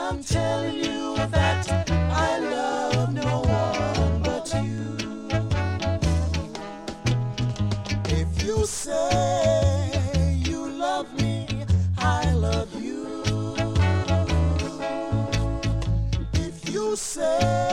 I'm telling you that I love no one but you. If you say you love me, I love you. If you say